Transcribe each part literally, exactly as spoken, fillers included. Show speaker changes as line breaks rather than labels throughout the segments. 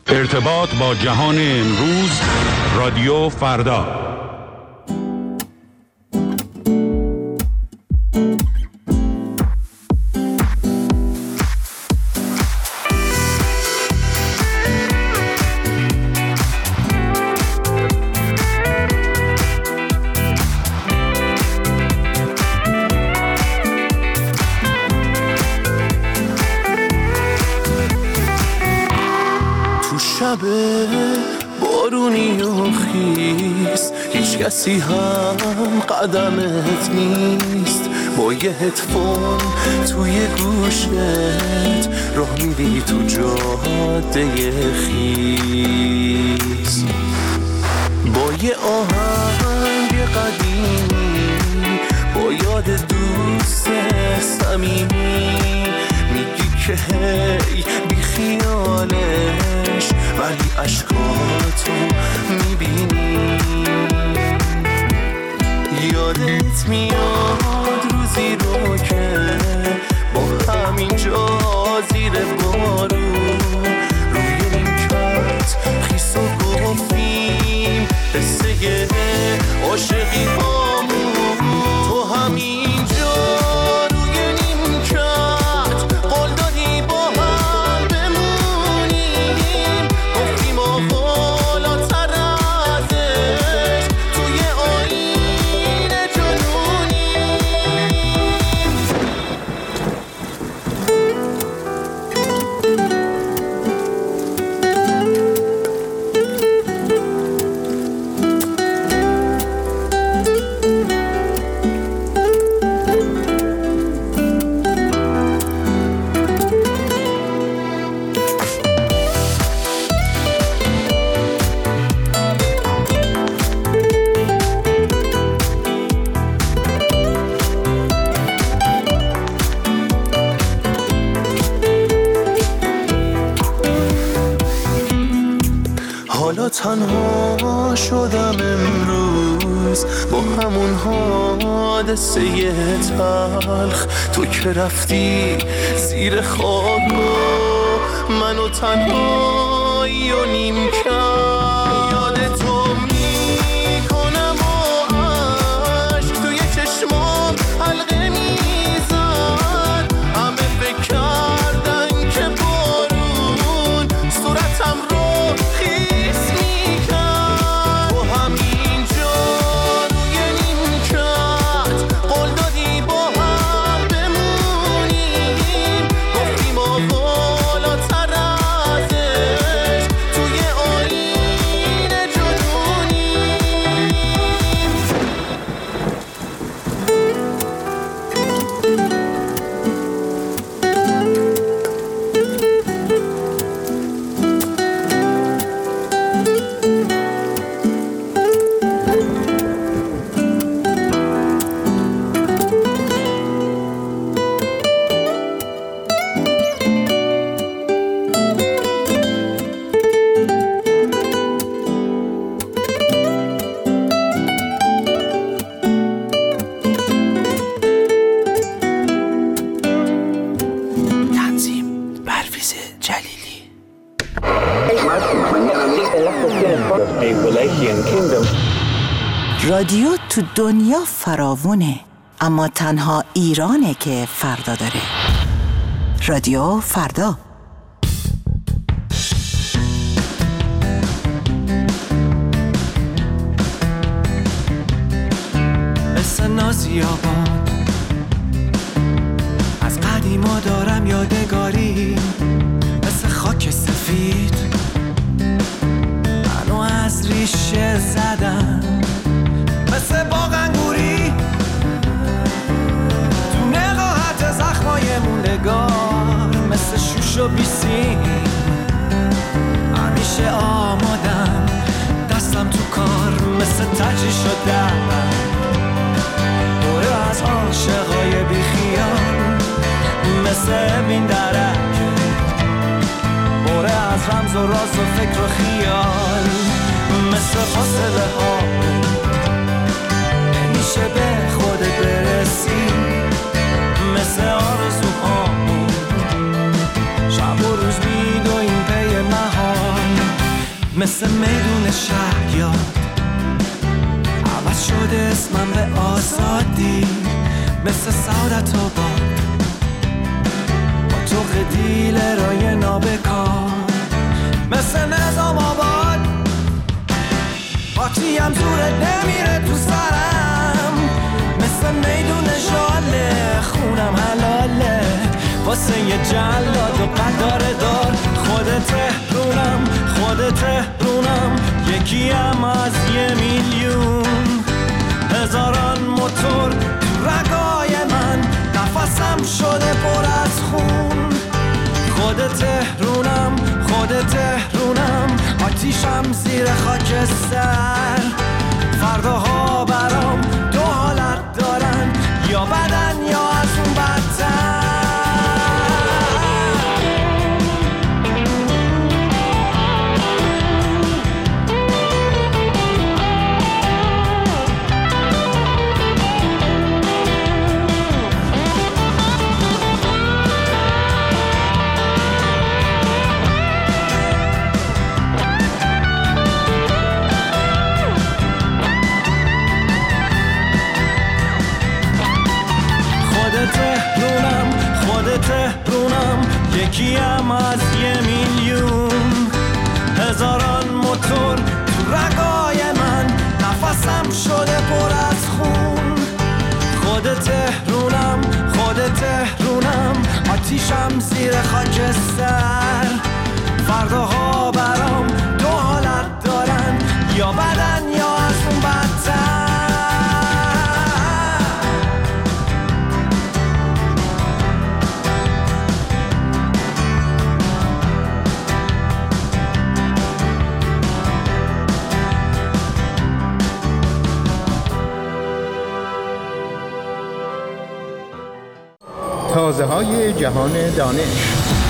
ارتباط با جهان امروز، رادیو فردا.
بارونی و خیس، هیچ کسی هم قدمت نیست. با یه هدفون توی گوشت راه میری تو جاده خیس، با یه آهنگ قدیمی، با یاد دوست صمیمی، میگی که هی بی خیالش ولی عشقاتو میبینی. یادت میاد روزی رو که با همینجا زیر بارون روی نیمکت خیس و گفتیم قصه عاشقی هامون. تو همینجا روی نیمکت قول دادی با هم بمونیم، گفتیم آقالاتر ازش توی آینه جنونیم. حالا تنها شدم امروز با همون حادثه تلخ. تو که رفتی زیر خاک و منو تنهایی و نیم کرد. یاد تو میکنم و عشق توی چشمام حلقه میزد. همه فکر کردن که بارون صورتم رو خیس میکرد. تو همینجا روی نیمکت قول دادی با هم بمونیم، گفتیم آقالاتر ازش توی آینه جنونیم. تنظیم پرویز جلیلی.
رادیو تو دنیا فراوونه، اما تنها ایرانه که فردا داره. رادیو فردا.
مثل نازیابان از قدیما دارم یادگاری، مثل خاک سفید منو از ریشه زدم، مثل باغ انگوری تو نقاهت زخمای موندگار، مثل شوش و بیسیم همیشه آمادم، دستم تو کار مثل تجری شدم، دوره از عاشقای بیخیال، مثل بین درک دوره از رمز و راز و فکر و خیال، مثل فاصله ها نمیشه به خودت برسی، مثل آرزوها شب و روز میدویم پی مهار. مثل میدون شهریار عوض شده اسمم به آزادی، مثل سعادت آباد با تو دیل رای نابکار، مثل نظام آباد آتیم زورت نمیره تو سرم، مثل میدون ژاله خونم حلاله واسه یه جلاد و قدار دار. خود تهرونم خود تهرونم یکیم از یه میلیون، هزاران موتور تو رگای من نفسم شده پر از خون. خود تهرونم خود تهرونم آتیشم زیر خاکستر، فرداها برام دو حالت دارن، یا بدن یا از اون بدتر. تهرونم یکیم از یه میلیون، هزاران موتور تو رگای من نفسم شده پر از خون. خود تهرونم خود تهرونم آتیشم زیر خاکستر، فرداها برام دو حالت دارن، یا بدن یا از اون بدتر.
تازه های جهان دانش.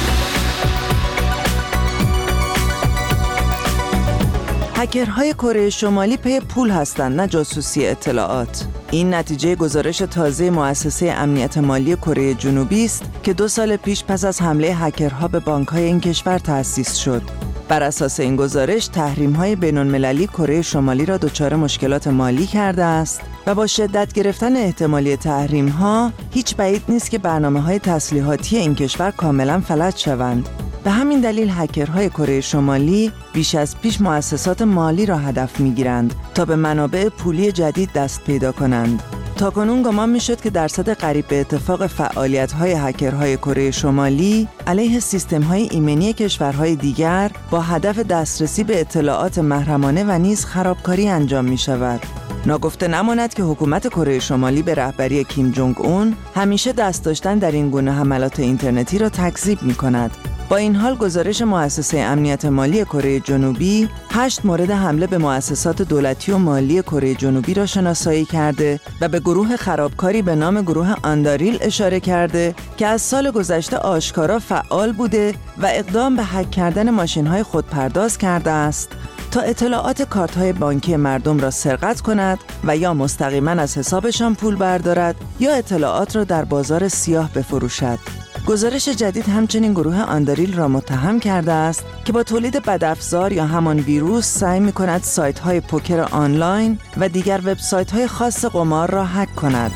هکرهای کره شمالی پی پول هستند نه جاسوسی اطلاعات. این نتیجه گزارش تازه مؤسسه امنیت مالی کره جنوبی است که دو سال پیش پس از حمله هکرها به بانک‌های این کشور تأسیس شد. بر اساس این گزارش تحریم‌های بین‌المللی کره شمالی را دچار مشکلات مالی کرده است و با شدت گرفتن احتمالی تحریم‌ها هیچ بعید نیست که برنامه‌های تسلیحاتی این کشور کاملاً فلج شوند. به همین دلیل هکرهای کره شمالی بیش از پیش مؤسسات مالی را هدف می‌گیرند تا به منابع پولی جدید دست پیدا کنند. تاکنون گمان می‌شد که درصد قریب به اتفاق فعالیت‌های هکرهای کره شمالی علیه سیستم‌های ایمنی کشورهای دیگر با هدف دسترسی به اطلاعات محرمانه و نیز خرابکاری انجام می‌شود. ناگفته نماند که حکومت کره شمالی به رهبری کیم جونگ اون همیشه دست داشتن در این گونه حملات اینترنتی را تکذیب می‌کند. با این حال گزارش مؤسسه امنیت مالی کره جنوبی هشت مورد حمله به مؤسسات دولتی و مالی کره جنوبی را شناسایی کرده و به گروه خرابکاری به نام گروه آنداریل اشاره کرده که از سال گذشته آشکارا فعال بوده و اقدام به هک کردن ماشین‌های خودپرداز کرده است تا اطلاعات کارت‌های بانکی مردم را سرقت کند و یا مستقیما از حسابشان پول بردارد یا اطلاعات را در بازار سیاه بفروشد. گزارش جدید همچنین گروه آنداریل را متهم کرده است که با تولید بدافزار یا همان ویروس سعی می‌کند سایت‌های پوکر آنلاین و دیگر وبسایت‌های خاص قمار را هک کند.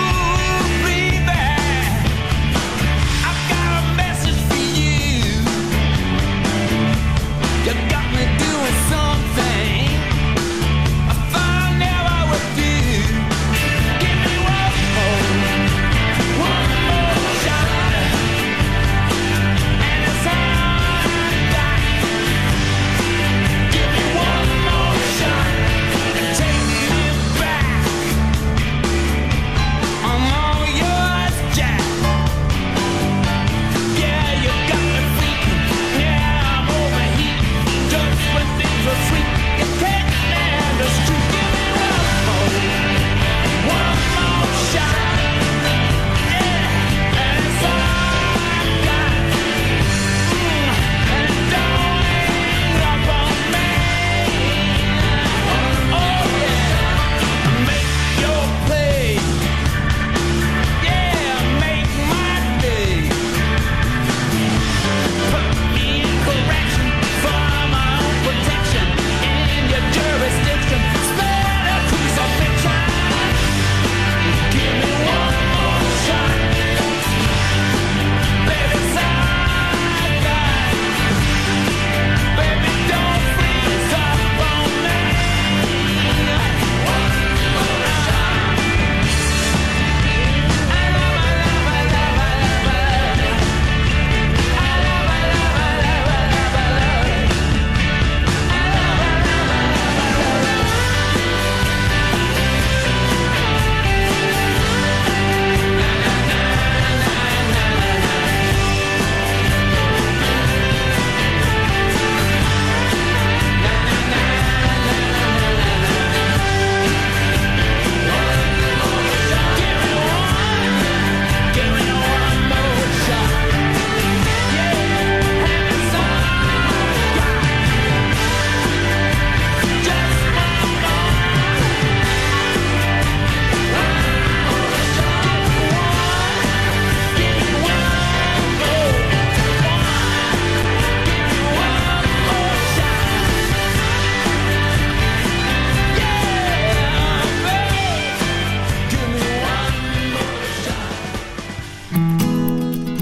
Ooh, baby, I've got a message for you.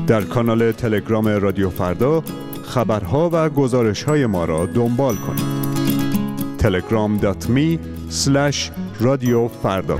در کانال تلگرام رادیو فردا خبرها و گزارش‌های ما را دنبال کنید. تلگرام دات می اسلش رادیو فردا.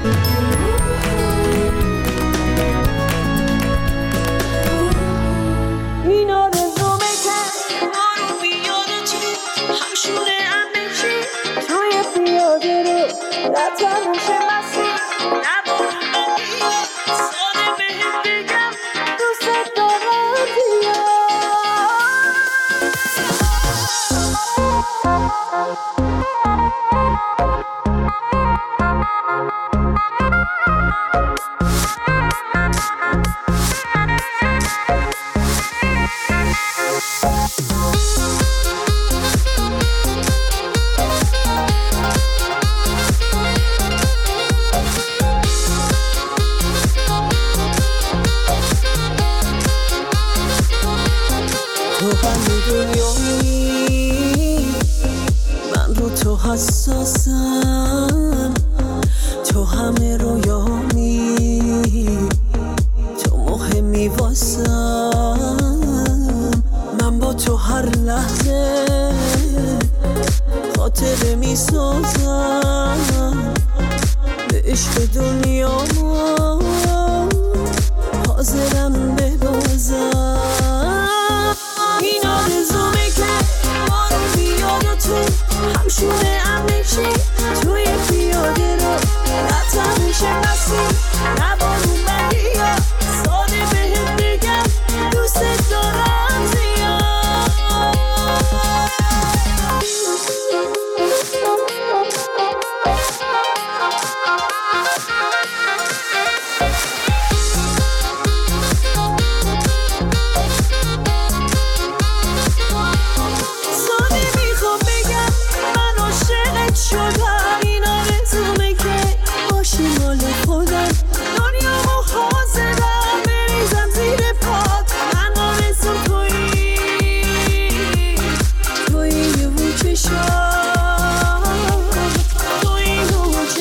حساسم، تو همه رویامی، تو مهمی واسم، من با تو هر لحظه خاطره می سازم، به عشق دنیا حاضرم ببازم. این آرزومه که بارو بیاد و تو همشونه همیشه توی پیاده رو نتا میشه نسیم نبارون بگیا ساده بهت بگم دوست دارم زیاد. ساده میخوام بگم من عاشقت شدم، این آرزومه که باشی مال خودم، دنیامو حاضرم بریزم زیر پات، من آرزوم تویی تویی رو چشام، تویی رو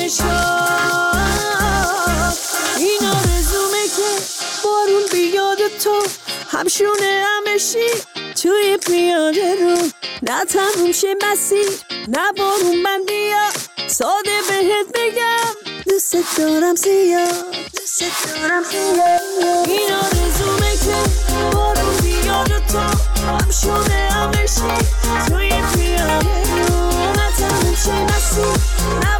چشام. این آرزومه که بارون بیاد تو همشونه همشی توی پیاده رو نه تموم شه مسیر نه بارون من بیا ساده بهت بگم دوست دارم زیاد، دوست دارم زیاد. این آرزومه که بارون بیاد و تو همشونه همشی توی پیاده رو نه تموم شه مسیر نه